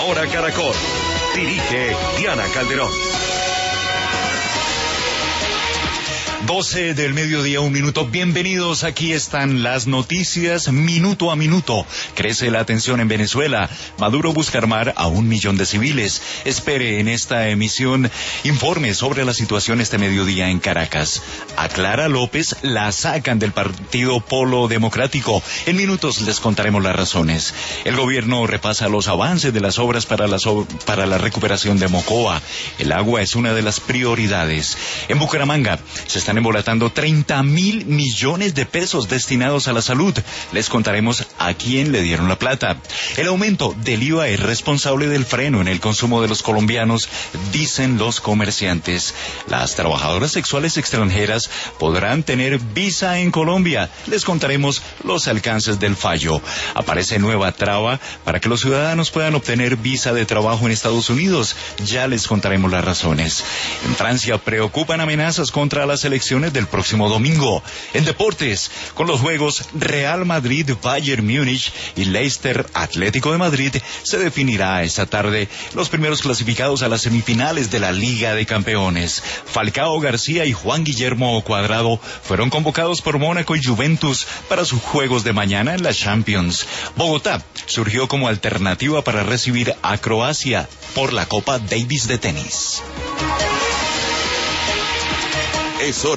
Hora Caracol. Dirige Diana Calderón. 12 del mediodía, 1 minuto. Bienvenidos, aquí están las noticias minuto a minuto. Crece la tensión en Venezuela. Maduro busca armar a 1 millón de civiles. Espere en esta emisión informe sobre la situación este mediodía en Caracas. A Clara López la sacan del partido Polo Democrático. En minutos les contaremos las razones. El gobierno repasa los avances de las obras para la recuperación de Mocoa. El agua es una de las prioridades. En Bucaramanga se están embolatando 30.000 millones de pesos destinados a la salud. Les contaremos a quién le dieron la plata. El aumento del IVA es responsable del freno en el consumo de los colombianos, dicen los comerciantes. Las trabajadoras sexuales extranjeras podrán tener visa en Colombia. Les contaremos los alcances del fallo. Aparece nueva traba para que los ciudadanos puedan obtener visa de trabajo en Estados Unidos. Ya les contaremos las razones. En Francia preocupan amenazas contra las elecciones del próximo domingo. En deportes, con los juegos Real Madrid, Bayern Múnich y Leicester Atlético de Madrid, se definirá esta tarde los primeros clasificados a las semifinales de la Liga de Campeones. Falcao García y Juan Guillermo Cuadrado fueron convocados por Mónaco y Juventus para sus juegos de mañana en la Champions. Bogotá surgió como alternativa para recibir a Croacia por la Copa Davis de tenis. Es hora